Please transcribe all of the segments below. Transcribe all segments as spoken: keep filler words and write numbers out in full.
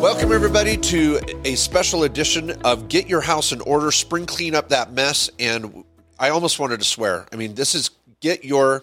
Welcome, everybody, to a special edition of Get Your House in Order, Spring Clean Up That Mess. And I almost wanted to swear. I mean, this is get your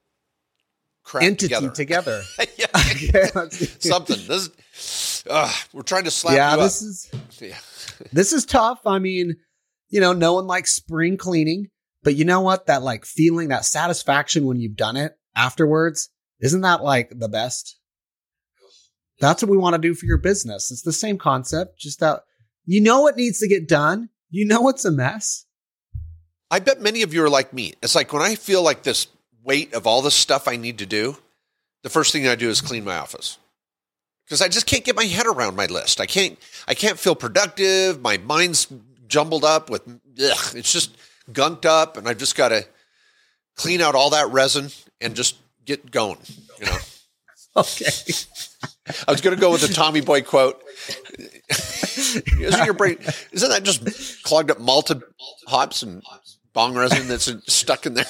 crap entity together. together. Yeah. Something. This is, uh, we're trying to slap yeah, you this up. is Yeah. this is tough. I mean, you know, no one likes spring cleaning, but you know what? That like feeling, that satisfaction when you've done it afterwards, isn't that like the best? That's what we want to do for your business. It's the same concept, just that you know what needs to get done. You know it's a mess. I bet many of you are like me. It's like when I feel like this weight of all this stuff I need to do, the first thing I do is clean my office. Because I just can't get my head around my list. I can't I can't feel productive. My mind's jumbled up with, ugh, it's just gunked up, and I've just got to clean out all that resin and just get going, you know. Okay. I was going to go with the Tommy Boy quote. Isn't your brain, isn't that just clogged up malted hops and bong resin that's stuck in there?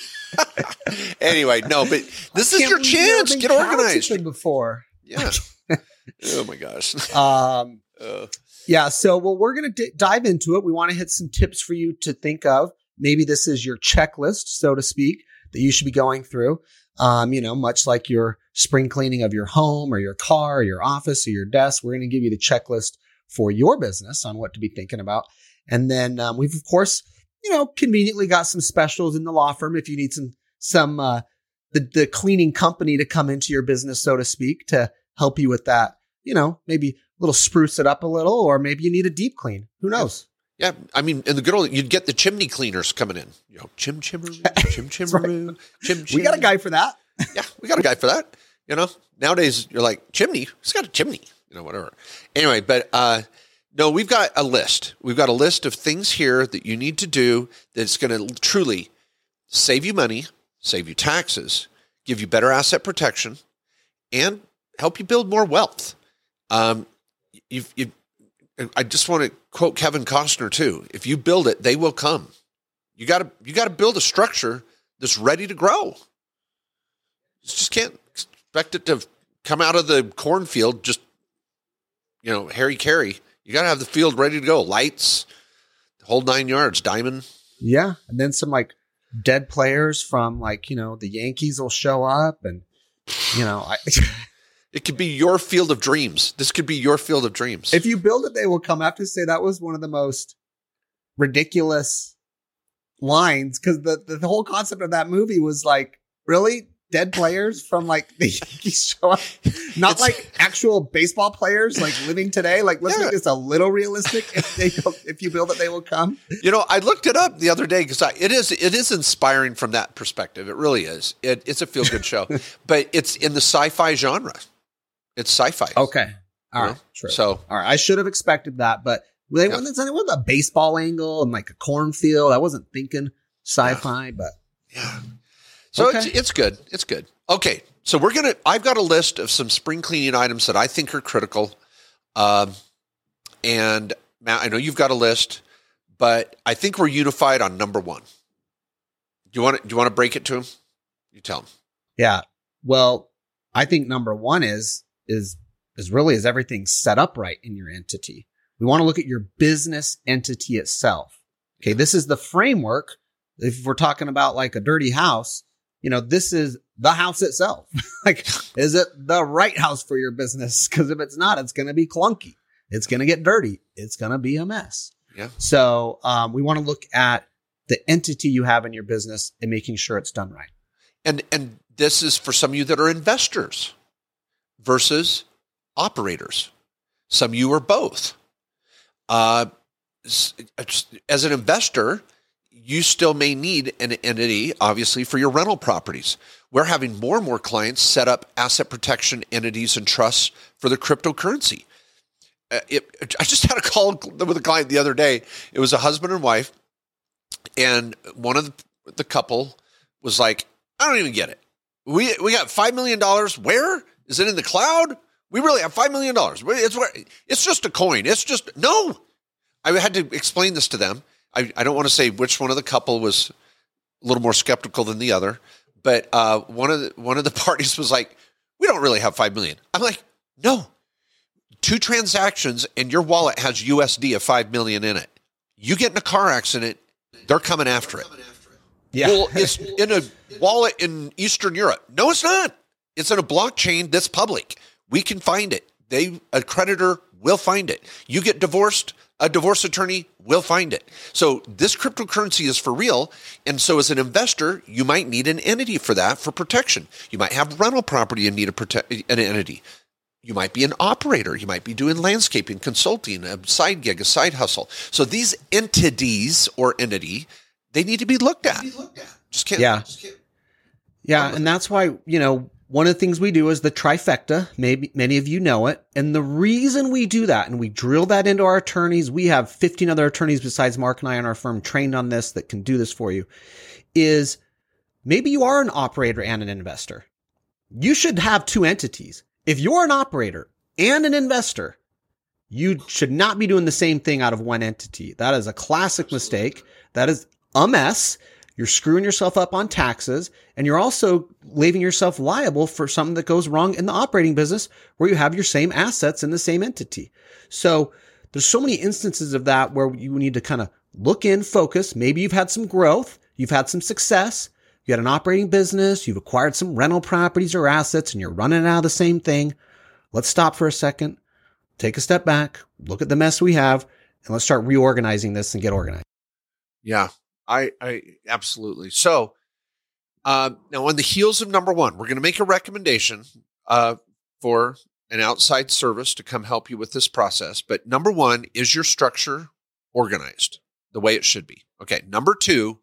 Anyway, no, but this is your chance. Get organized. Before. Yeah. Oh my gosh. Um, uh, yeah. So, well, we're going to d- dive into it. We want to hit some tips for you to think of. Maybe this is your checklist, so to speak, that you should be going through. Um, you know, much like your spring cleaning of your home or your car or your office or your desk, we're going to give you the checklist for your business on what to be thinking about. And then um, we've, of course, you know, conveniently got some specials in the law firm if you need some, some, uh, the, the cleaning company to come into your business, so to speak, to help you with that. You know, maybe a little spruce it up a little, or maybe you need a deep clean. Who knows? Yeah. I mean, in the good old, you'd get the chimney cleaners coming in, you know, chim chimmeroo, chim chimmeroo, right. chim chim. We got a guy for that. Yeah, we got a guy for that. You know, nowadays you're like, chimney? Who's got a chimney? You know, whatever. Anyway, but uh, no, we've got a list. We've got a list of things here that you need to do that's going to truly save you money, save you taxes, give you better asset protection, and help you build more wealth. Um, you've, you've, I just want to quote Kevin Costner too. If you build it, they will come. You got to you got to build a structure that's ready to grow. You just can't expect it to come out of the cornfield just, you know, Harry Carey. You got to have the field ready to go. Lights, the whole nine yards, diamond. Yeah. And then some like dead players from like, you know, the Yankees will show up and, you know, I, it could be your field of dreams. This could be your field of dreams. If you build it, they will come. I have to say that was one of the most ridiculous lines because the, the, the whole concept of that movie was like, really? Dead players from like the Yankees show up, not it's, like actual baseball players like living today. Like let's yeah. make this a little realistic. If they if you build it, they will come. You know, I looked it up the other day because it is it is inspiring from that perspective. It really is. It, it's a feel good show, but it's in the sci-fi genre. It's sci-fi. Okay, all right. True. So all right, I should have expected that, but they yeah. wasn't a baseball angle and like a cornfield. I wasn't thinking sci-fi, yeah. but yeah. So okay. it's it's good. It's good. Okay. So we're going to, I've got a list of some spring cleaning items that I think are critical. Um, and Matt, I know you've got a list, but I think we're unified on number one. Do you want to, do you want to break it to him? You tell him. Yeah. Well, I think number one is, is, is really, is everything set up right in your entity? We want to look at your business entity itself. Okay. This is the framework. If we're talking about like a dirty house, you know, this is the house itself. Like, is it the right house for your business? Because if it's not, it's going to be clunky. It's going to get dirty. It's going to be a mess. Yeah. So um, we want to look at the entity you have in your business and making sure it's done right. And and this is for some of you that are investors versus operators. Some of you are both. Uh, as an investor, you still may need an entity, obviously, for your rental properties. We're having more and more clients set up asset protection entities and trusts for the cryptocurrency. Uh, it, I just had a call with a client the other day. It was a husband and wife, and one of the, the couple was like, I don't even get it. We we got five million dollars. Where? Is it in the cloud? We really have five million dollars. It's, where, it's just a coin. It's just, no. I had to explain this to them. I, I don't want to say which one of the couple was a little more skeptical than the other, but uh, one of the one of the parties was like, "We don't really have five million." I'm like, "No, two transactions and your wallet has U S D of five million in it. You get in a car accident, they're coming after it. Yeah. Well, it's in a wallet in Eastern Europe. No, it's not. It's in a blockchain that's public. We can find it. They, a creditor will find it. You get divorced, a divorce attorney will find it. So this cryptocurrency is for real. And so as an investor, you might need an entity for that for protection. You might have rental property and need a prote- an entity. You might be an operator. You might be doing landscaping, consulting, a side gig, a side hustle. So these entities or entity, they need to be looked at. Just can't. Yeah. Just can't. Yeah. And that's why, you know, one of the things we do is the trifecta. Maybe many of you know it. And the reason we do that, and we drill that into our attorneys, we have fifteen other attorneys besides Mark and I on our firm trained on this that can do this for you, is maybe you are an operator and an investor. You should have two entities. If you're an operator and an investor, you should not be doing the same thing out of one entity. That is a classic mistake. That is a mess. You're screwing yourself up on taxes, and you're also leaving yourself liable for something that goes wrong in the operating business where you have your same assets in the same entity. So there's so many instances of that where you need to kind of look in, focus. Maybe you've had some growth. You've had some success. You had an operating business. You've acquired some rental properties or assets, and you're running out of the same thing. Let's stop for a second, take a step back, look at the mess we have, and let's start reorganizing this and get organized. Yeah. I, I absolutely. So, uh, now on the heels of number one, we're going to make a recommendation, uh, for an outside service to come help you with this process. But number one, is your structure organized the way it should be? Okay. Number two,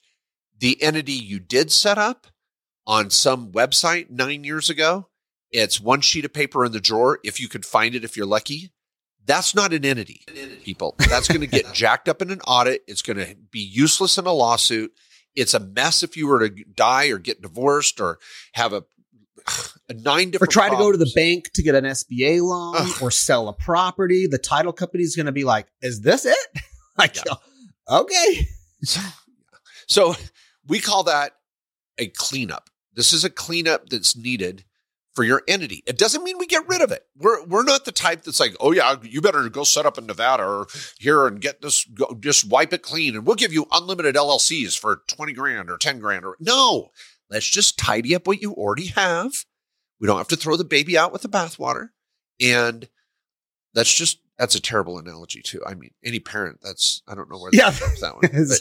the entity you did set up on some website nine years ago, it's one sheet of paper in the drawer. If you could find it, if you're lucky. That's not an entity, people. That's going to get jacked up in an audit. It's going to be useless in a lawsuit. It's a mess if you were to die or get divorced or have a, a nine different Or try problems. to go to the bank to get an S B A loan Ugh. or sell a property. The title company is going to be like, is this it? like, yeah. okay. So, so we call that a cleanup. This is a cleanup that's needed for your entity. It doesn't mean we get rid of it. We're we're not the type that's like, oh yeah, you better go set up in Nevada or here and get this, go, just wipe it clean, and we'll give you unlimited L L Cs for twenty grand or ten grand. Or no, let's just tidy up what you already have. We don't have to throw the baby out with the bathwater, and let's just. That's a terrible analogy too. I mean, any parent, that's, I don't know where yeah. that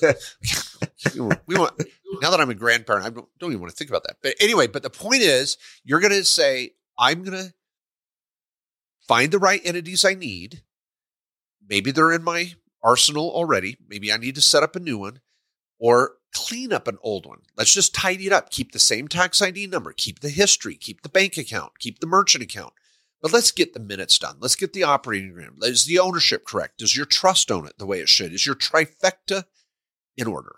one. But we want, now that I'm a grandparent, I don't, don't even want to think about that. But anyway, but the point is, you're going to say, I'm going to find the right entities I need. Maybe they're in my arsenal already. Maybe I need to set up a new one or clean up an old one. Let's just tidy it up. Keep the same tax I D number, keep the history, keep the bank account, keep the merchant account. But let's get the minutes done. Let's get the operating agreement. Is the ownership correct? Does your trust own it the way it should? Is your trifecta in order?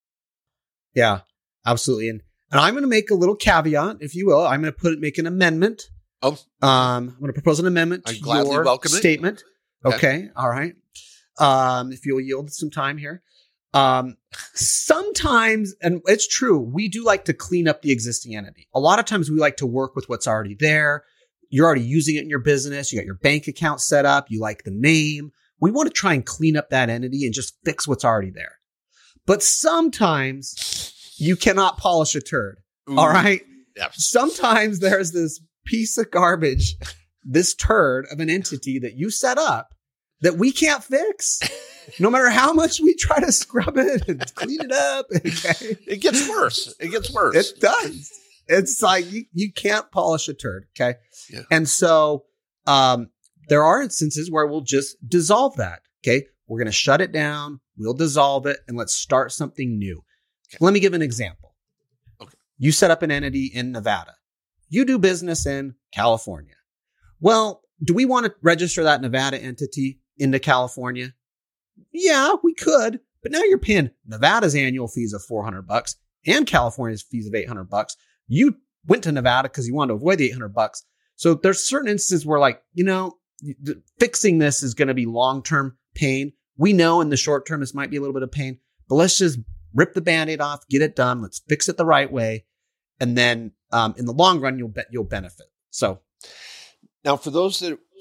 Yeah, absolutely. And and I'm going to make a little caveat, if you will. I'm going to put make an amendment. Oh, um, I'm going to propose an amendment to I gladly your welcome statement. It. Okay. okay, all right. Um, if you'll yield some time here. Um, sometimes, and it's true, we do like to clean up the existing entity. A lot of times we like to work with what's already there. You're already using it in your business. You got your bank account set up. You like the name. We want to try and clean up that entity and just fix what's already there. But sometimes you cannot polish a turd. Ooh, all right. Yeah. Sometimes there's this piece of garbage, this turd of an entity that you set up that we can't fix. No matter how much we try to scrub it and clean it up. Okay? It gets worse. It gets worse. It does. It's like you, you can't polish a turd. Okay. Yeah. And so um, there are instances where we'll just dissolve that. Okay. We're going to shut it down. We'll dissolve it and let's start something new. Okay. Let me give an example. Okay. You set up an entity in Nevada. You do business in California. Well, do we want to register that Nevada entity into California? Yeah, we could. But now you're paying Nevada's annual fees of four hundred bucks and California's fees of eight hundred bucks. You went to Nevada because you wanted to avoid the eight hundred bucks. So there's certain instances where, like, you know, fixing this is going to be long-term pain. We know in the short term, this might be a little bit of pain, but let's just rip the Band-Aid off, get it done. Let's fix it the right way. And then um, in the long run, you'll bet you'll benefit. So now for those that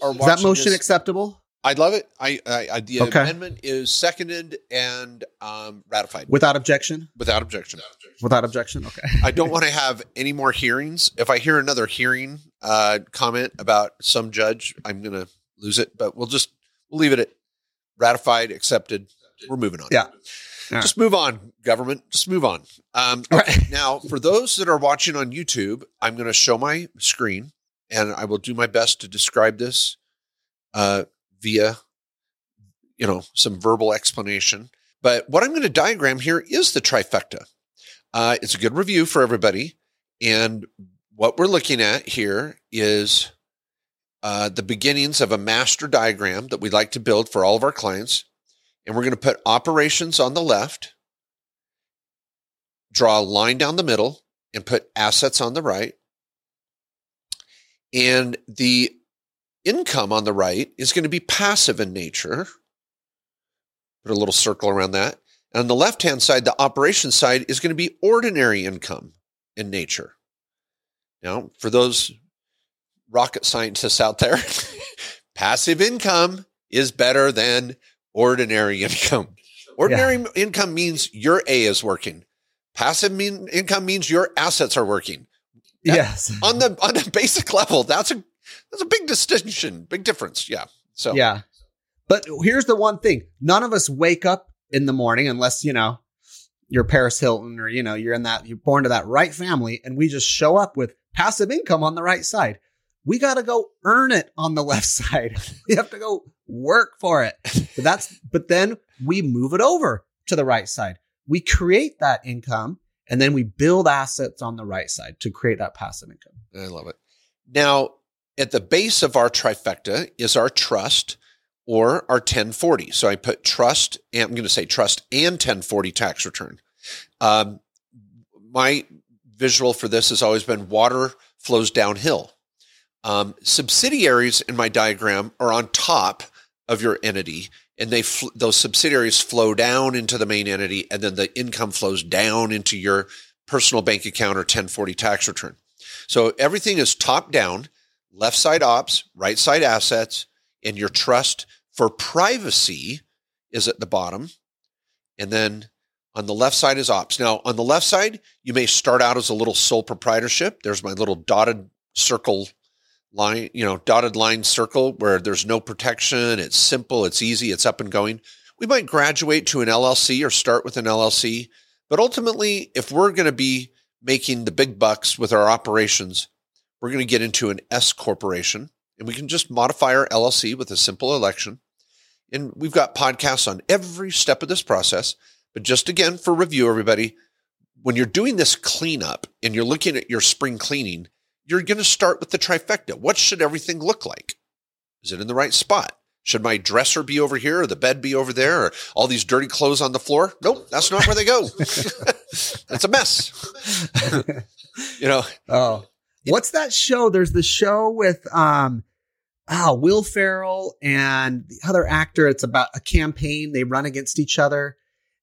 are Is watching that motion this, acceptable? I love it. I, I, I the Okay. amendment is seconded and um, ratified Without objection? without objection. Without objection. Okay. I don't want to have any more hearings. If I hear another hearing uh, comment about some judge, I'm going to lose it. But we'll just we'll leave it at ratified, accepted. We're moving on. Yeah. Just move on, government. Just move on. Um, okay. Right. Now, for those that are watching on YouTube, I'm going to show my screen, and I will do my best to describe this uh, via, you know, some verbal explanation. But what I'm going to diagram here is the trifecta. Uh, it's a good review for everybody. And what we're looking at here is uh, the beginnings of a master diagram that we'd like to build for all of our clients. And we're going to put operations on the left, draw a line down the middle, and put assets on the right. And the income on the right is going to be passive in nature. Put a little circle around that. And on the left-hand side, the operation side is going to be ordinary income in nature. Now, for those rocket scientists out there, passive income is better than ordinary income. Ordinary yeah. income means your A is working. Passive mean, income means your assets are working. That, yes. On the on the basic level, that's a that's a big distinction, big difference. Yeah. So yeah. But here's the one thing: none of us wake up in the morning unless you know you're Paris Hilton or you know you're in that you're born to that right family, and we just show up with passive income on the right side. We got to go earn it on the left side. We have to go work for it. But that's, but then we move it over to the right side. We create that income and then we build assets on the right side to create that passive income. I love it. Now, at the base of our trifecta is our trust or our ten forty. So I put trust, and I'm going to say trust and ten forty tax return. Um, my visual for this has always been water flows downhill. Um, subsidiaries in my diagram are on top of your entity, and they fl- those subsidiaries flow down into the main entity, and then the income flows down into your personal bank account or ten forty tax return. So everything is top down, left side ops, right side assets, and your trust for privacy is at the bottom. And then on the left side is ops. Now, on the left side, you may start out as a little sole proprietorship. There's my little dotted circle line, you know, dotted line circle where there's no protection. It's simple. It's easy. It's up and going. We might graduate to an L L C or start with an L L C. But ultimately, if we're going to be making the big bucks with our operations, we're going to get into an S corporation, and we can just modify our L L C with a simple election. And we've got podcasts on every step of this process. But just again, for review, everybody, when you're doing this cleanup and you're looking at your spring cleaning, you're going to start with the trifecta. What should everything look like? Is it in the right spot? Should my dresser be over here or the bed be over there or all these dirty clothes on the floor? Nope, that's not where they go. That's a mess. You know. Oh, what's that show? There's the show with um, oh, Will Ferrell and the other actor. It's about a campaign. They run against each other.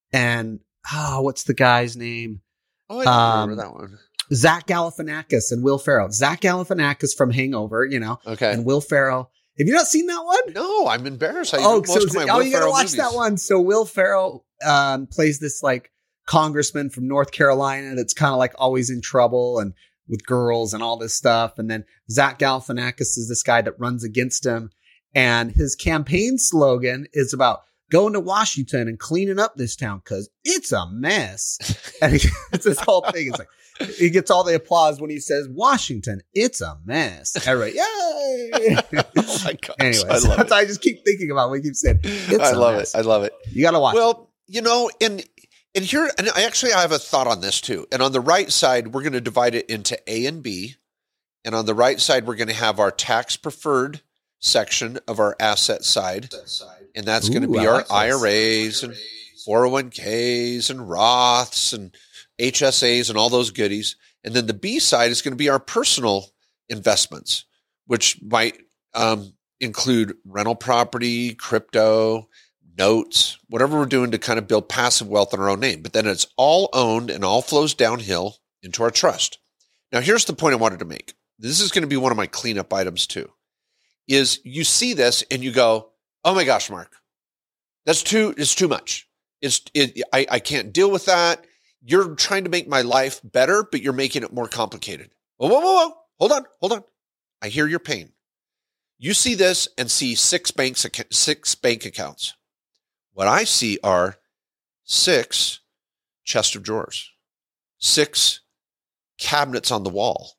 And oh, what's the guy's name? Oh, I don't um, remember that one. Zach Galifianakis and Will Ferrell. Zach Galifianakis from Hangover, you know. Okay. And Will Ferrell. Have you not seen that one? No, I'm embarrassed. I oh, most so of my oh, Will you gotta Ferrell watch movies. that one. So Will Ferrell um, plays this like congressman from North Carolina that's kind of like always in trouble and with girls and all this stuff. And then Zach Galifianakis is this guy that runs against him, and his campaign slogan is about going to Washington and cleaning up this town because it's a mess. And he, it's this whole thing. It's like, he gets all the applause when he says, Washington, it's a mess. Everybody, yay! Oh my gosh, anyway, I love it. I just keep thinking about what we keep saying. It's I a love mess. it. I love it. You got to watch well, it. Well, you know, and and here, and I actually I have a thought on this too. And on the right side, we're going to divide it into A and B. And on the right side, we're going to have our tax preferred section of our asset side. And that's Ooh, going to be I our like I R As and four oh one k's and Roths and H S As and all those goodies. And then the B side is going to be our personal investments, which might um, include rental property, crypto, notes, whatever we're doing to kind of build passive wealth in our own name. But then it's all owned and all flows downhill into our trust. Now, here's the point I wanted to make. This is going to be one of my cleanup items too, is you see this and you go, oh my gosh, Mark, that's too, it's too much. It's, it, I, I can't deal with that. You're trying to make my life better, but you're making it more complicated. Whoa, whoa, whoa, whoa. Hold on, hold on. I hear your pain. You see this and see six banks, six bank accounts. What I see are six chest of drawers, six cabinets on the wall,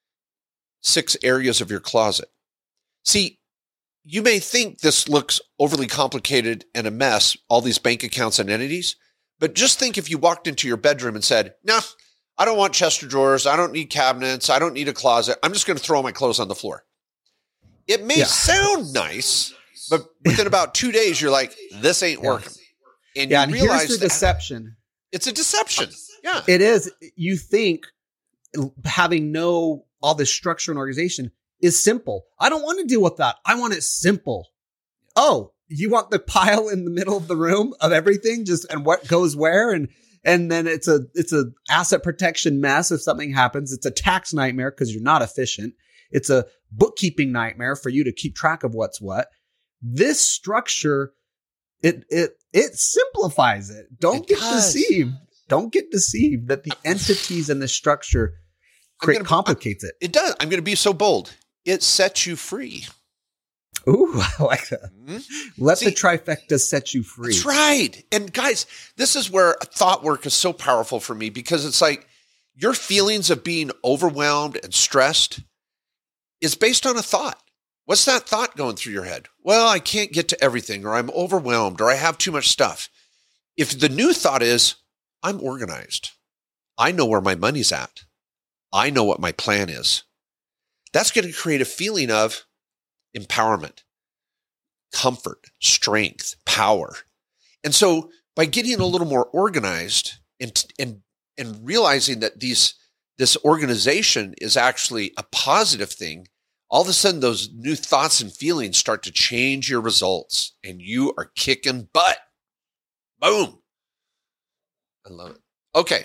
six areas of your closet. See, you may think this looks overly complicated and a mess, all these bank accounts and entities, but just think if you walked into your bedroom and said, nah, I don't want chest of drawers. I don't need cabinets. I don't need a closet. I'm just going to throw all my clothes on the floor. It may yeah. sound nice, but within about two days, you're like, this ain't yeah. working. And yeah, you and realize here's the deception. It's a deception. Yeah. It is. You think having no, all this structure and organization is simple. I don't want to deal with that. I want it simple. Oh, you want the pile in the middle of the room of everything, just and what goes where, and and then it's a it's a asset protection mess if something happens. It's a tax nightmare because you're not efficient. It's a bookkeeping nightmare for you to keep track of what's what. This structure, it it it simplifies it. Don't it get does. deceived. Don't get deceived that the entities and the structure create, gonna, complicates it. It does. I'm going to be so bold. It sets you free. Ooh, I like that. Mm-hmm. Let See, the trifecta set you free. That's right. And guys, this is where thought work is so powerful for me, because it's like your feelings of being overwhelmed and stressed is based on a thought. What's that thought going through your head? Well, I can't get to everything, or I'm overwhelmed, or I have too much stuff. If the new thought is, I'm organized, I know where my money's at, I know what my plan is, that's going to create a feeling of empowerment, comfort, strength, power. And so by getting a little more organized and and and realizing that these this organization is actually a positive thing, all of a sudden those new thoughts and feelings start to change your results, and you are kicking butt. Boom. I love it. Okay.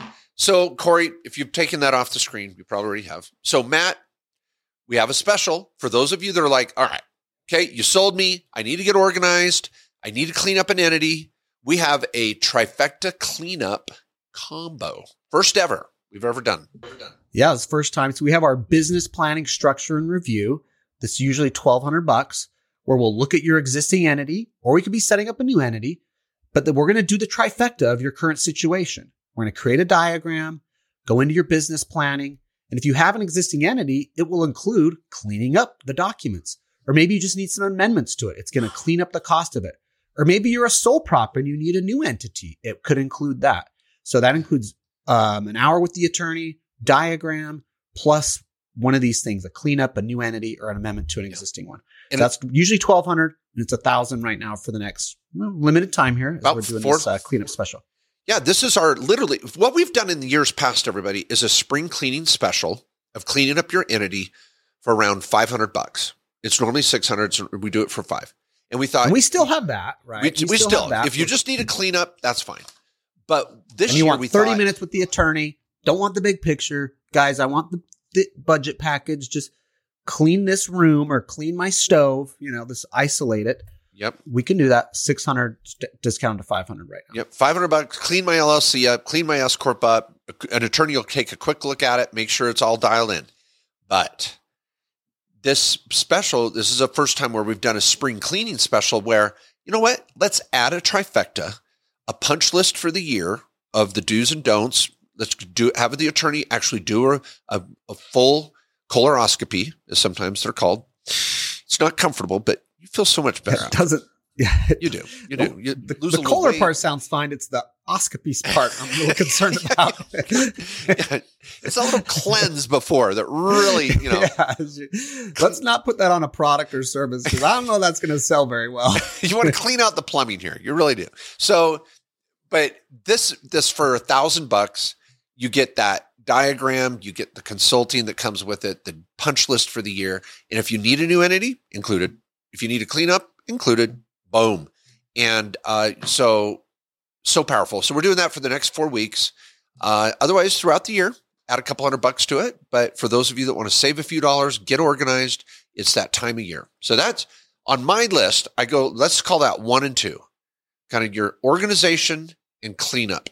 So Corey, if you've taken that off the screen, you probably already have. So Matt, we have a special for those of you that are like, all right, okay, you sold me. I need to get organized. I need to clean up an entity. We have a trifecta cleanup combo. First ever we've ever done. Yeah, it's the first time. So we have our business planning structure and review. This is usually twelve hundred bucks, where we'll look at your existing entity, or we could be setting up a new entity, but then we're going to do the trifecta of your current situation. We're going to create a diagram, go into your business planning. And if you have an existing entity, it will include cleaning up the documents. Or maybe you just need some amendments to it. It's going to clean up the cost of it. Or maybe you're a sole prop and you need a new entity. It could include that. So that includes um, an hour with the attorney, diagram, plus one of these things, a cleanup, a new entity, or an amendment to an existing one. And so that's usually twelve hundred dollars, and it's one thousand dollars right now for the next well, limited time here as we're doing four, this uh, cleanup special. Yeah, this is our literally what we've done in the years past, everybody, is a spring cleaning special of cleaning up your entity for around five hundred bucks. It's normally six hundred, so we do it for five. And we thought and we still have that, right? We, we, we still, still have if you just need a cleanup, that's fine. But this and you year want we thirty thought, minutes with the attorney. Don't want the big picture, guys. I want the, the budget package. Just clean this room or clean my stove. You know, this isolate it. Yep. We can do that. six hundred st- discount to five hundred right now. Yep. five hundred bucks, clean my L L C up, clean my S Corp up. An attorney will take a quick look at it, make sure it's all dialed in. But this special, this is the first time where we've done a spring cleaning special where, you know what? Let's add a trifecta, a punch list for the year of the do's and don'ts. Let's do have the attorney actually do a, a, a full coloroscopy, as sometimes they're called. It's not comfortable, but you feel so much better. It doesn't. Yeah, you do. You do. You the the color weight. Part sounds fine. It's the oscopy part I'm a little concerned about. Yeah, it's a little cleanse before that really, you know. Yeah, let's not put that on a product or service because I don't know that's going to sell very well. You want to clean out the plumbing here. You really do. So, but this this for a thousand bucks, you get that diagram, you get the consulting that comes with it, the punch list for the year, and if you need a new entity, included. If you need a cleanup, included. Boom. And uh, so, so powerful. So we're doing that for the next four weeks. Uh, otherwise, throughout the year, add a couple hundred bucks to it. But for those of you that want to save a few dollars, get organized, it's that time of year. So that's on my list. I go, let's call that one and two, kind of your organization and cleanup.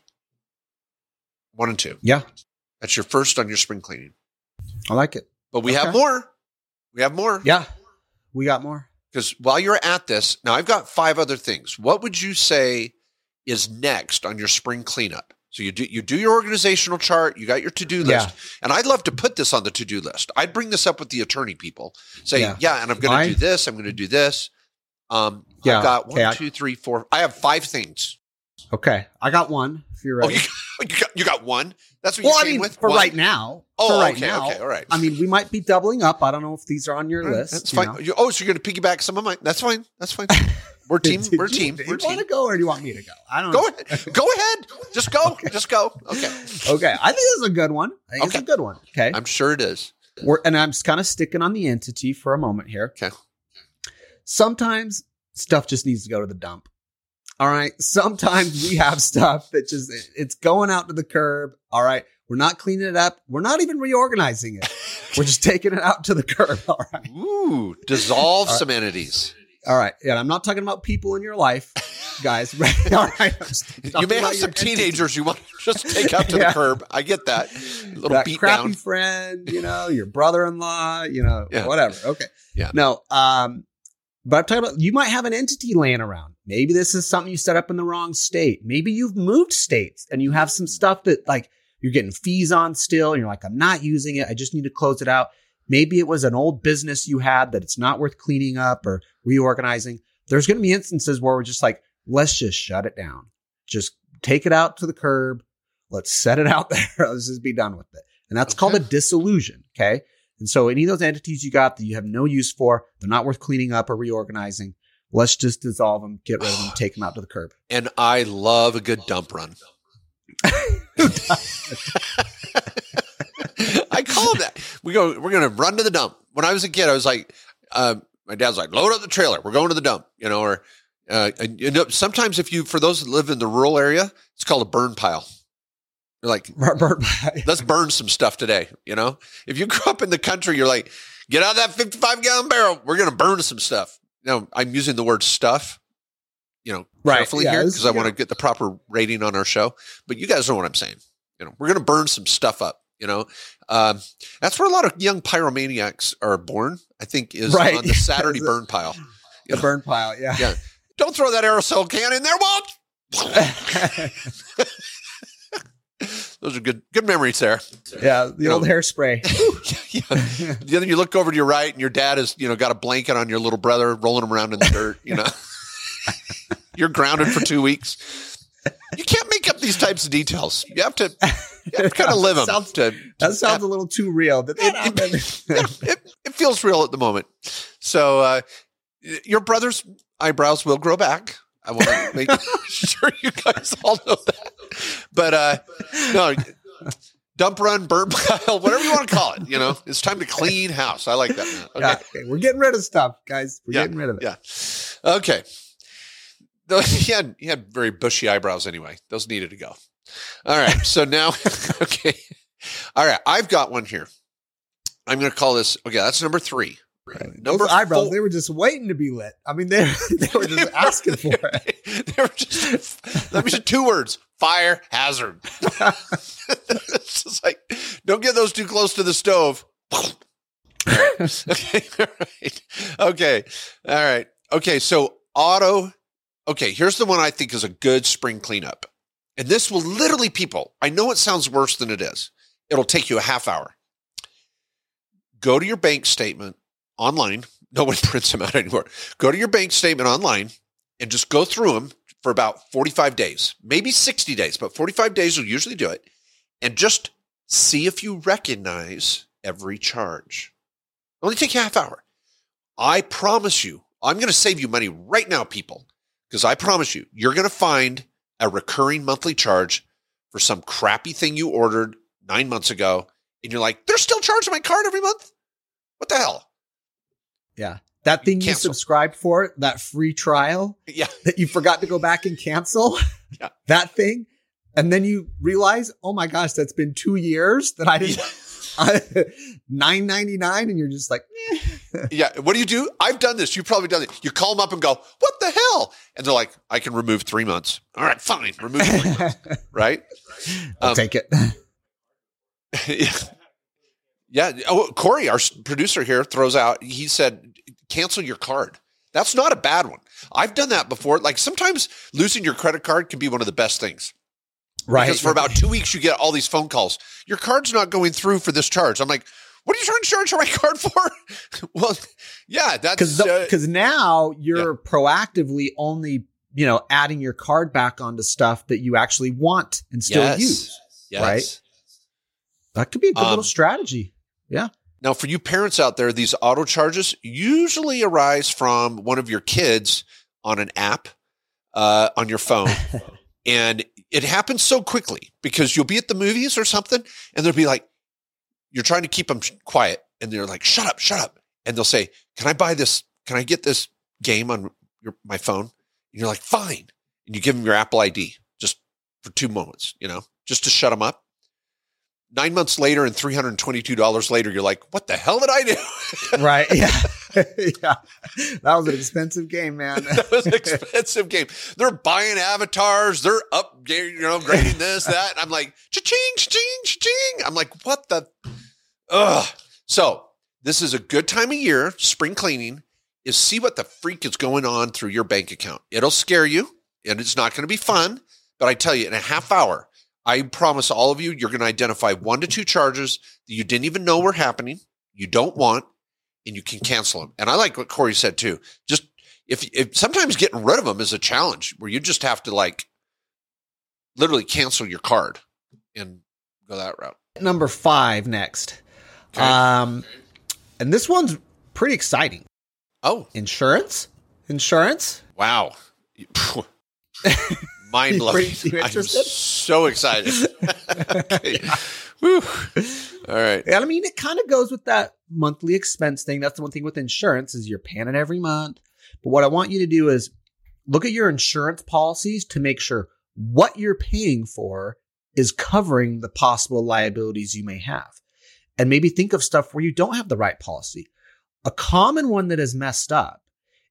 One and two. Yeah. That's your first on your spring cleaning. I like it. But we Okay. have more. We have more. Yeah. We got more. Because while you're at this, now I've got five other things. What would you say is next on your spring cleanup? So you do you do your organizational chart, you got your to-do list. Yeah. And I'd love to put this on the to-do list. I'd bring this up with the attorney people. Say, yeah, Yeah. and I'm going Mine- to do this, I'm going to do this. Um, Yeah. I've got one, Okay, I- two, three, four. I have five things. Okay. I got one. If you're Oh, ready. you got, you got you got one? That's what well, you I came mean, with? for One? right now. Oh, for right okay, now. okay, all right. I mean, we might be doubling up. I don't know if these are on your All right, list. That's you fine. know. You- oh, so you're going to piggyback some of mine. That's fine. That's fine. We're team. Did We're you- team. Do We're you want team. to go or do you want me to go? I don't Go know. ahead. Go ahead. Just go. Just go. Okay. Okay. I think this is a good one. I think Okay. it's a good one. Okay. I'm sure it is. We're, and I'm just kind of sticking on the entity for a moment here. Okay. Sometimes stuff just needs to go to the dump. All right. Sometimes we have stuff that just, it's going out to the curb. All right. We're not cleaning it up. We're not even reorganizing it. We're just taking it out to the curb. All right. Ooh, dissolve All right. some entities. All right. Yeah. I'm not talking about people in your life, guys. All right. I'm just You talking may about have some your entity. teenagers you want to just take out to Yeah. the curb. I get that. A little That beat crappy down. friend, you know, your brother-in-law, you know, Yeah. whatever. Okay. Yeah. No, um, but I'm talking about, you might have an entity laying around. Maybe this is something you set up in the wrong state. Maybe you've moved states and you have some stuff that like you're getting fees on still. And you're like, I'm not using it. I just need to close it out. Maybe it was an old business you had that it's not worth cleaning up or reorganizing. There's going to be instances where we're just like, let's just shut it down. Just take it out to the curb. Let's set it out there. Let's just be done with it. And that's Okay. called a dissolution. Okay. And so any of those entities you got that you have no use for, they're not worth cleaning up or reorganizing. Let's just dissolve them, get rid of them, take them out to the curb. And I love a good dump run. I call that. We go, we're going to run to the dump. When I was a kid, I was like, uh, my dad's like, load up the trailer. We're going to the dump, you know, or, uh, and, you know, sometimes if you, for those that live in the rural area, it's called a burn pile. You're like, let's burn some stuff today. You know, if you grew up in the country, you're like, get out of that fifty-five gallon barrel. We're going to burn some stuff. Now I'm using the word stuff, you know, Right. carefully Yeah, here this- because I want to yeah. get the proper rating on our show, but you guys know what I'm saying. You know, we're going to burn some stuff up, you know, um, that's where a lot of young pyromaniacs are born, I think is Right. on the Saturday The- burn pile. The You know, burn pile. Yeah. Yeah. Don't throw that aerosol can in there, Walt. Those are good, good memories there. Yeah. The You old know. hairspray. Yeah. Then you look over to your right and your dad has, you know, got a blanket on your little brother, rolling him around in the dirt, you know. You're grounded for two weeks. You can't make up these types of details. You have to, you have to kind of live them. Sounds- to, That sounds a little too real. That it happened. yeah, it, it feels real at the moment. So uh, your brother's eyebrows will grow back. I want to make sure you guys all know that. But uh, no, dump run, burn pile, whatever you want to call it. You know, it's time to clean house. I like that. Man. Okay. Yeah, okay. We're getting rid of stuff, guys. We're Yeah, getting rid of it. Yeah. Okay. Though he had he had very bushy eyebrows anyway. Those needed to go. All right. So now, okay. All right. I've got one here. I'm going to call this. Okay, that's number three. Right. Number Those eyebrows, four- they were just waiting to be lit. I mean, they, they were just asking for it. They were just, let me just two words: fire hazard. It's just like, don't get those too close to the stove. Okay, all right, okay, all right, okay. So auto. Okay, here's the one I think is a good spring cleanup, and this will literally, people. I know it sounds worse than it is. It'll take you a half hour. Go to your bank statement online. No one prints them out anymore. Go to your bank statement online and just go through them for about forty-five days, maybe sixty days, but forty-five days will usually do it. And just see if you recognize every charge. Only take you a half hour. I promise you, I'm going to save you money right now, people, because I promise you, you're going to find a recurring monthly charge for some crappy thing you ordered nine months ago. And you're like, they're still charging my card every month? What the hell? Yeah. That thing you Cancel. subscribed for, that free trial Yeah. that you forgot to go back and cancel, Yeah. that thing, And then you realize, oh my gosh, that's been two years that I didn't nine ninety-nine, and you're just like, eh. Yeah. What do you do? I've done this. You've probably done it. You call them up and go, what the hell? And they're like, I can remove three months. All right, fine. Remove three months. Right? I'll um, take it. yeah. Yeah. Oh, Corey, our producer here, throws out, he said, cancel your card. That's not a bad one. I've done that before. Like sometimes losing your credit card can be one of the best things. Right. Because for about two weeks, you get all these phone calls. Your card's not going through for this charge. I'm like, what are you trying to charge my card for? Well, yeah, that's because uh, now you're yeah. proactively only, you know, adding your card back onto stuff that you actually want and still yes. use. Yes. Right. That could be a good um, little strategy. Yeah. Now, for you parents out there, these auto charges usually arise from one of your kids on an app uh, on your phone. And it happens so quickly because you'll be at the movies or something and they'll be like, you're trying to keep them quiet. And they're like, shut up, shut up. And they'll say, can I buy this? Can I get this game on your, my phone? And you're like, fine. And you give them your Apple I D just for two moments, you know, just to shut them up. Nine months later and three hundred twenty-two dollars later, you're like, what the hell did I do? Right. Yeah. Yeah. That was an expensive game, man. That was an expensive game. They're buying avatars. They're up, you know, grading this, that. And I'm like, cha-ching, cha-ching, cha-ching. I'm like, what the? Ugh. So this is a good time of year. Spring cleaning is see what the freak is going on through your bank account. It'll scare you and it's not going to be fun. But I tell you, in a half hour, I promise all of you, you're going to identify one to two charges that you didn't even know were happening, you don't want, and you can cancel them. And I like what Corey said too. Just if, if sometimes getting rid of them is a challenge where you just have to like literally cancel your card and go that route. Number five next. Okay. Um, and this one's pretty exciting. Oh, insurance, insurance. Wow. Mind blowing. I'm so excited. Okay. Yeah. Woo. All right. And I mean, it kind of goes with that monthly expense thing. That's the one thing with insurance is you're paying it every month. But what I want you to do is look at your insurance policies to make sure what you're paying for is covering the possible liabilities you may have. And maybe think of stuff where you don't have the right policy. A common one that is messed up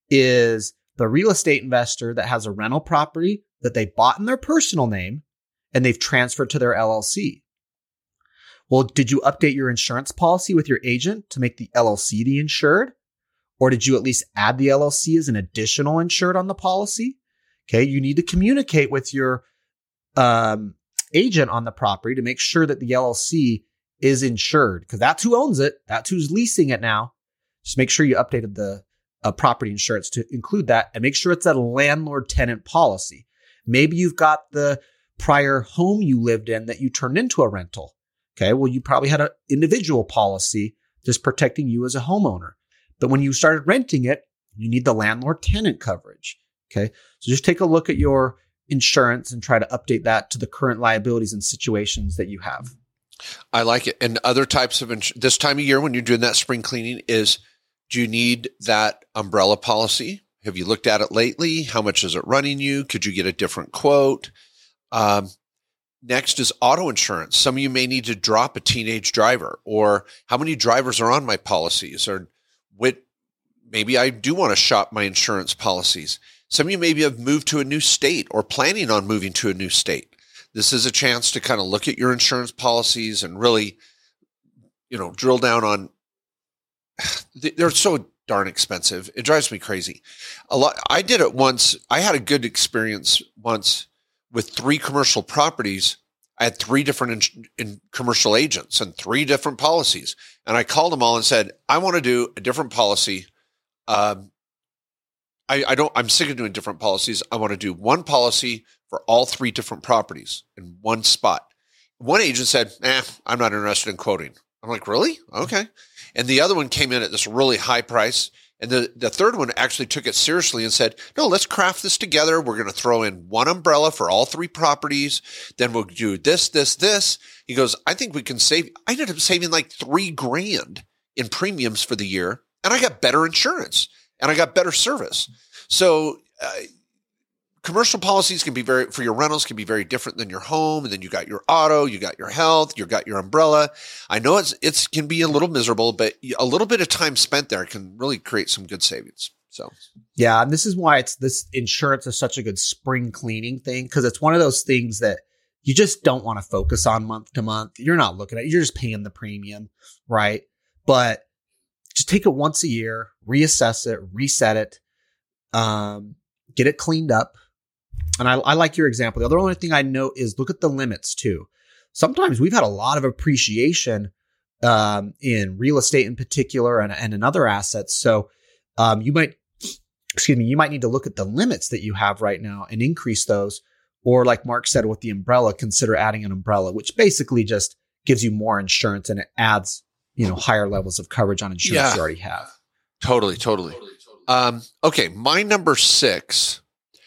is the real estate investor that has a rental property that they bought in their personal name and they've transferred to their L L C. Well, did you update your insurance policy with your agent to make the L L C the insured? Or did you at least add the L L C as an additional insured on the policy? Okay, you need to communicate with your um, agent on the property to make sure that the L L C is insured because that's who owns it. That's who's leasing it now. Just make sure you updated the uh, property insurance to include that and make sure it's a landlord-tenant policy. Maybe you've got the prior home you lived in that you turned into a rental. Okay, well, you probably had an individual policy just protecting you as a homeowner. But when you started renting it, you need the landlord-tenant coverage. Okay, so just take a look at your insurance and try to update that to the current liabilities and situations that you have. I like it. And other types of ins- this time of year when you're doing that spring cleaning is, do you need that umbrella policy? Have you looked at it lately? How much is it running you? Could you get a different quote? Um, next is auto insurance. Some of you may need to drop a teenage driver, or how many drivers are on my policies, or what, maybe I do want to shop my insurance policies. Some of you maybe have moved to a new state or planning on moving to a new state. This is a chance to kind of look at your insurance policies and really, you know, drill down on, they're so darn expensive. It drives me crazy. A lot. I did it once. I had a good experience once with three commercial properties. I had three different in, in commercial agents and three different policies. And I called them all and said, I want to do a different policy. Um, I, I don't, I'm sick of doing different policies. I want to do one policy for all three different properties in one spot. One agent said, eh, I'm not interested in quoting. I'm like, really? Okay. And the other one came in at this really high price. And the, the third one actually took it seriously and said, no, let's craft this together. We're going to throw in one umbrella for all three properties. Then we'll do this, this, this. He goes, I think we can save. I ended up saving like three grand in premiums for the year. And I got better insurance and I got better service. So uh, commercial policies can be very, for your rentals can be very different than your home. And then you got your auto, you got your health, you got your umbrella. I know it's, it's can be a little miserable, but a little bit of time spent there can really create some good savings. So, yeah. And this is why it's this insurance is such a good spring cleaning thing. Cause it's one of those things that you just don't want to focus on month to month. You're not looking at it. You're just paying the premium. Right. But just take it once a year, reassess it, reset it, um, get it cleaned up. And I, I like your example. The other only thing I note is look at the limits too. Sometimes we've had a lot of appreciation um, in real estate in particular and, and in other assets. So um, you might, excuse me, you might need to look at the limits that you have right now and increase those. Or like Mark said, with the umbrella, consider adding an umbrella, which basically just gives you more insurance and it adds, you know, higher levels of coverage on insurance yeah, you already have. Totally, totally. Um, okay, my number six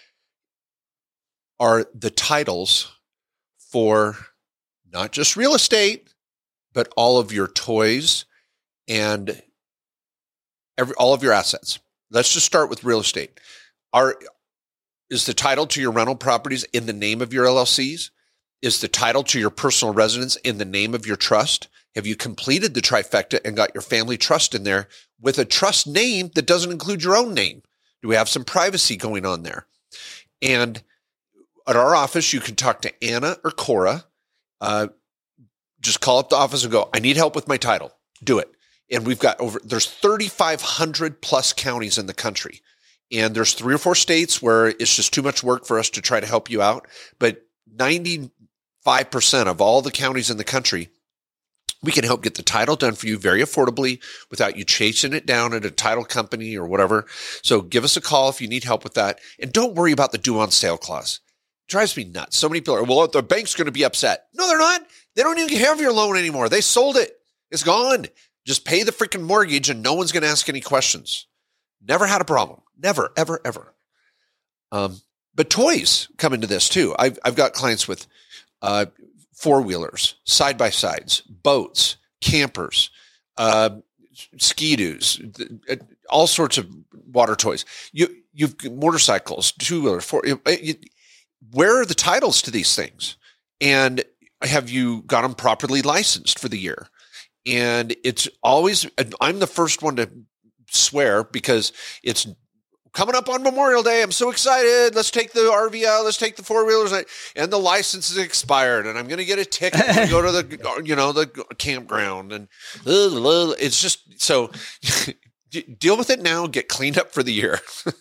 are the titles for not just real estate, but all of your toys and every all of your assets. Let's just start with real estate. Are is the title to your rental properties in the name of your L L Cs? Is the title to your personal residence in the name of your trust? Have you completed the trifecta and got your family trust in there with a trust name that doesn't include your own name? Do we have some privacy going on there? And at our office, you can talk to Anna or Cora. Uh, just call up the office and go, I need help with my title. Do it. And we've got over, there's thirty-five hundred plus counties in the country. And there's three or four states where it's just too much work for us to try to help you out. But ninety-five percent of all the counties in the country, we can help get the title done for you very affordably without you chasing it down at a title company or whatever. So give us a call if you need help with that. And don't worry about the due on sale clause. It drives me nuts. So many people are, well, the bank's going to be upset. No, they're not. They don't even have your loan anymore. They sold it. It's gone. Just pay the freaking mortgage and no one's going to ask any questions. Never had a problem. Never, ever, ever. Um, but toys come into this too. I've, I've got clients with uh, four-wheelers, side-by-sides, boats, campers, uh, ski-doos, all sorts of water toys. You, you've motorcycles, two-wheelers, four. You, you, where are the titles to these things? And have you got them properly licensed for the year? And it's always, I'm the first one to swear because it's coming up on Memorial Day. I'm so excited. Let's take the R V out. Let's take the four wheelers, and the license is expired, and I'm going to get a ticket to go to the, you know, the campground, and it's just so deal with it now. Get cleaned up for the year.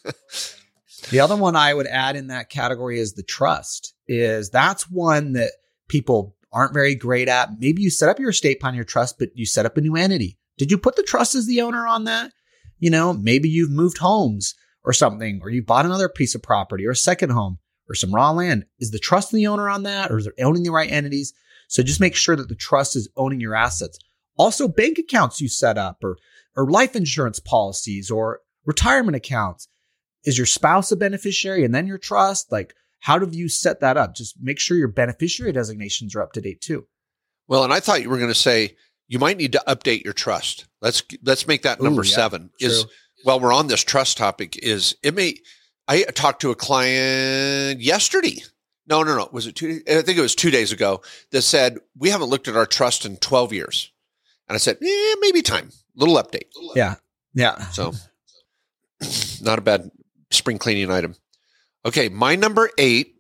The other one I would add in that category is the trust. Is that's one that people aren't very great at. Maybe you set up your estate plan, your trust, but you set up a new entity. Did you put the trust as the owner on that? You know, maybe you've moved homes or something, or you bought another piece of property or a second home or some raw land. Is the trust the owner on that, or is it owning the right entities? So just make sure that the trust is owning your assets. Also, bank accounts you set up, or, or life insurance policies, or retirement accounts. Is your spouse a beneficiary and then your trust? Like, how do you set that up? Just make sure your beneficiary designations are up to date too. Well, and I thought you were going to say you might need to update your trust. Let's let's make that number Ooh, yeah, seven. True. Is while we're on this trust topic, is it may I talked to a client yesterday. No, no, no. Was it two? I think it was two days ago that said we haven't looked at our trust in twelve years, and I said, yeah, maybe time. Little update. Yeah, yeah. So not a bad spring cleaning item. Okay, my number eight,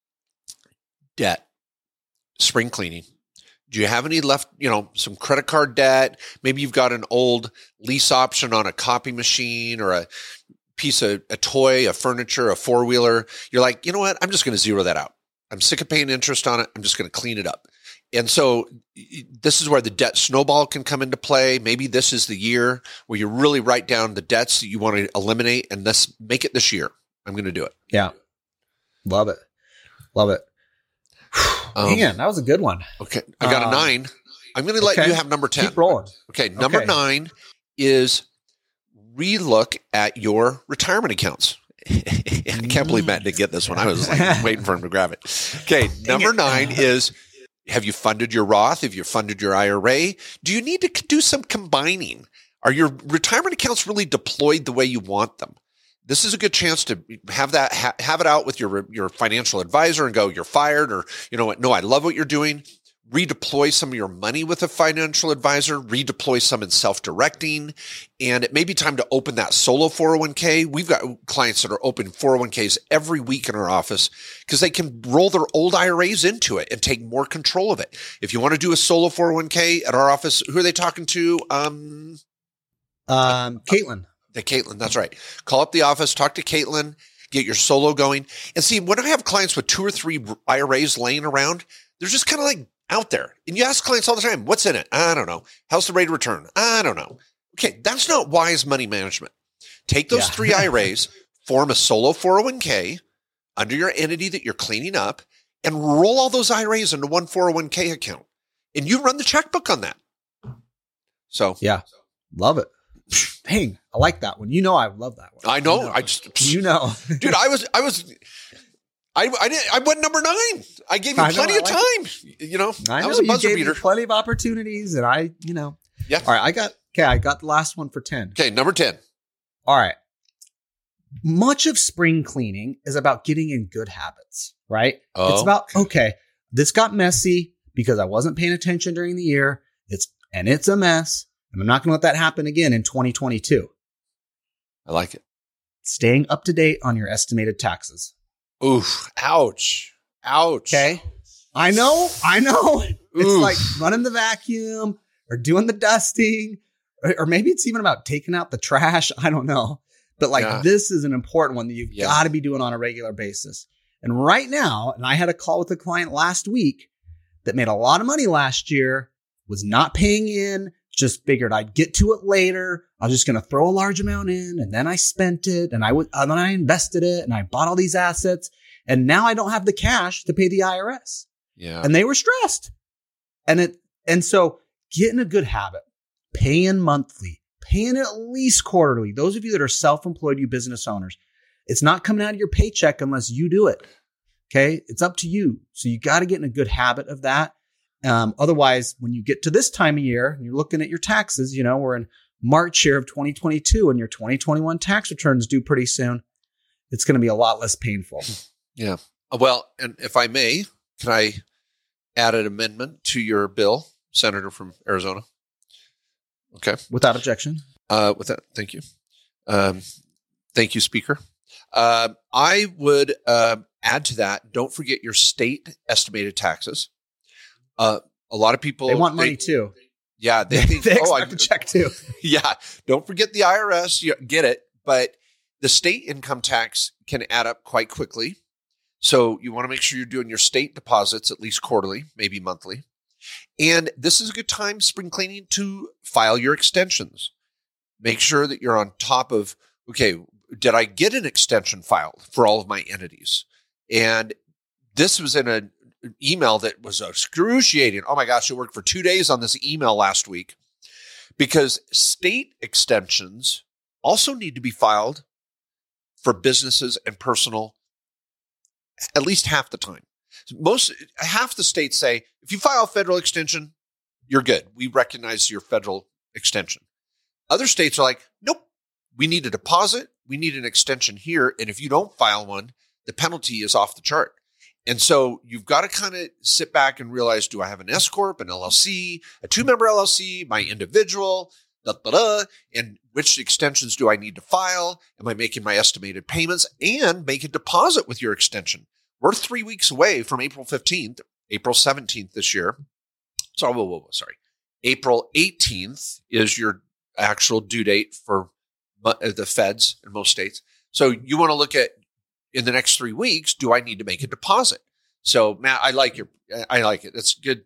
debt, spring cleaning. Do you have any left, you know, some credit card debt? Maybe you've got an old lease option on a copy machine or a piece of a toy, a furniture, a four-wheeler. You're like, you know what? I'm just going to zero that out. I'm sick of paying interest on it. I'm just going to clean it up. And so this is where the debt snowball can come into play. Maybe this is the year where you really write down the debts that you want to eliminate, and let's make it this year. I'm going to do it. Yeah. Love it. Love it. Um, Man, that was a good one. Okay. I got um, a nine. I'm going to let okay. you have number ten. Keep rolling. Okay. Number okay. nine is relook at your retirement accounts. I can't believe Matt didn't get this one. I was like waiting for him to grab it. Okay. Number nine is, have you funded your Roth? Have you funded your I R A? Do you need to do some combining? Are your retirement accounts really deployed the way you want them? this is a good chance to have that, ha- have it out with your, your financial advisor and go, you're fired, or, you know what? No, I love what you're doing. Redeploy some of your money with a financial advisor, redeploy some in self-directing. And it may be time to open that solo four oh one k. We've got clients that are opening four oh one k's every week in our office because they can roll their old I R As into it and take more control of it. If you want to do a solo four oh one k at our office, who are they talking to? Um, um, Caitlin. The Caitlin, that's right. Call up the office, talk to Caitlin, get your solo going. And see, when I have clients with two or three I R As laying around, they're just kind of like out there. And you ask clients all the time, what's in it? I don't know. How's the rate of return? I don't know. Okay, that's not wise money management. Take those Yeah. three I R As, form a solo four oh one k under your entity that you're cleaning up, and roll all those I R As into one four oh one k account. And you run the checkbook on that. So Yeah. Love it. Dang, I like that one. You know, I love that one. I know. You know. I just, You know. dude, I was, I was, I, I didn't, I went number nine. I gave you I know, plenty I of like time. You know, I that know was a you buzzer gave me beater. plenty of opportunities, and I, you know. Yeah. All right, I got, okay, I got the last one for ten. Okay, number ten. All right. Much of spring cleaning is about getting in good habits, right? Oh, It's about, okay, this got messy because I wasn't paying attention during the year. It's, and it's a mess. And I'm not going to let that happen again in twenty twenty-two. I like it. Staying up to date on your estimated taxes. Oof. Ouch. Ouch. Okay. I know. I know. It's Oof. like running the vacuum or doing the dusting, or, or maybe it's even about taking out the trash. I don't know. But like, Yeah. this is an important one that you've Yeah. got to be doing on a regular basis. And right now, and I had a call with a client last week that made a lot of money last year, was not paying in, just figured I'd get to it later. I was just going to throw a large amount in, and then I spent it, and I would, and then I invested it, and I bought all these assets, and now I don't have the cash to pay the I R S. Yeah. And they were stressed. And it, and so getting a good habit, paying monthly, paying at least quarterly. Those of you that are self-employed, you business owners, it's not coming out of your paycheck unless you do it. Okay. It's up to you. So you got to get in a good habit of that. Um, otherwise, when you get to this time of year and you're looking at your taxes, you know, we're in March here of twenty twenty-two and your twenty twenty-one tax returns due pretty soon. It's going to be a lot less painful. Yeah. Well, and if I may, can I add an amendment to your bill, Senator from Arizona? Okay. Without objection. Uh, with that, thank you. Um, thank you, Speaker. Uh, I would uh, add to that, don't forget your state estimated taxes. Uh, a lot of people— They want money too. Yeah. They, think, They oh, I, expect a check too. yeah. Don't forget the I R S. You get it. But the state income tax can add up quite quickly. So you want to make sure you're doing your state deposits at least quarterly, maybe monthly. And this is a good time, spring cleaning, to file your extensions. Make sure that you're on top of, okay, did I get an extension filed for all of my entities? And this was in an email that was excruciating. Oh my gosh, I worked for two days on this email last week because state extensions also need to be filed for businesses and personal at least half the time. Most, half the states say, if you file a federal extension, you're good. We recognize your federal extension. Other states are like, nope, we need a deposit. We need an extension here. And if you don't file one, the penalty is off the chart. And so you've got to kind of sit back and realize, do I have an S corp, an L L C, a two-member L L C, my individual, da, da, da, and which extensions do I need to file? Am I making my estimated payments? And make a deposit with your extension. We're three weeks away from April fifteenth, April seventeenth this year. So, whoa, whoa, whoa, sorry. April eighteenth is your actual due date for the feds in most states. So you want to look at, in the next three weeks, do I need to make a deposit? So, Matt, I like your, I like it. It's good,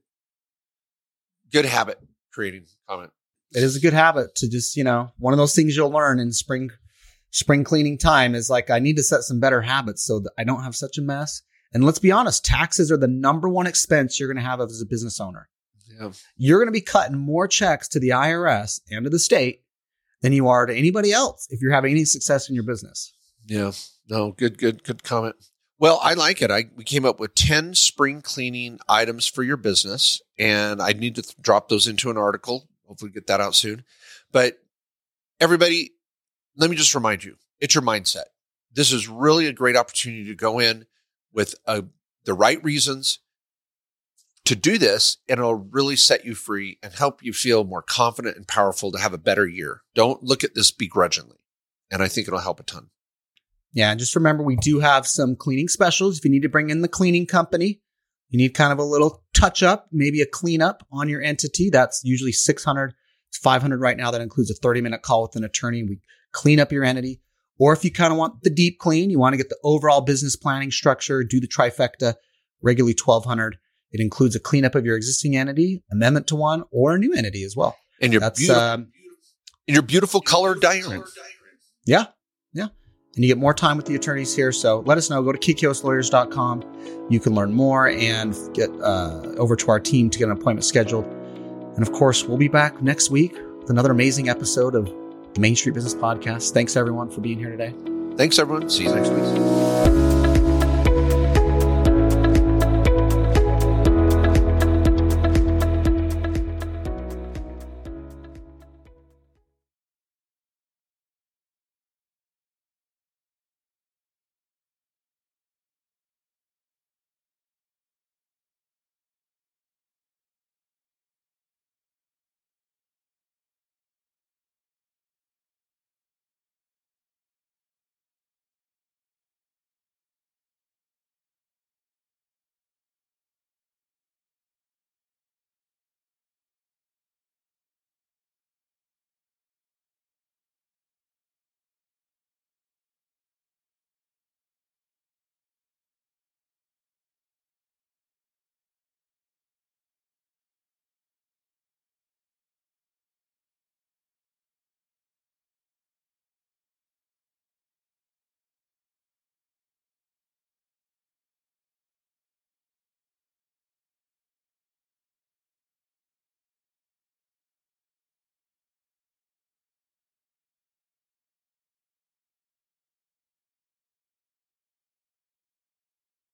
good habit creating comment. It is a good habit to just, you know, one of those things you'll learn in spring, spring cleaning time is like, I need to set some better habits so that I don't have such a mess. And let's be honest, taxes are the number one expense you're going to have as a business owner. Yeah. You're going to be cutting more checks to the I R S and to the state than you are to anybody else if you're having any success in your business. Yeah. No, good, good, good comment. Well, I like it. I we came up with ten spring cleaning items for your business, and I need to th- drop those into an article. Hopefully get that out soon. But everybody, let me just remind you, it's your mindset. this is really a great opportunity to go in with a, the right reasons to do this, and it'll really set you free and help you feel more confident and powerful to have a better year. Don't look at this begrudgingly. And I think it'll help a ton. Yeah. And just remember, we do have some cleaning specials. If you need to bring in the cleaning company, you need kind of a little touch up, maybe a cleanup on your entity. That's usually six hundred. It's five hundred right now. That includes a thirty minute call with an attorney. We clean up your entity. Or if you kind of want the deep clean, you want to get the overall business planning structure, do the trifecta, regularly twelve hundred. It includes a cleanup of your existing entity, amendment to one, or a new entity as well. And your That's, beautiful, um, and your beautiful color diagram. Yeah. Yeah. And you get more time with the attorneys here. So let us know. Go to kikios lawyers dot com. You can learn more and get uh, over to our team to get an appointment scheduled. And of course, we'll be back next week with another amazing episode of the Main Street Business Podcast. Thanks, everyone, for being here today. Thanks, everyone. See you next week.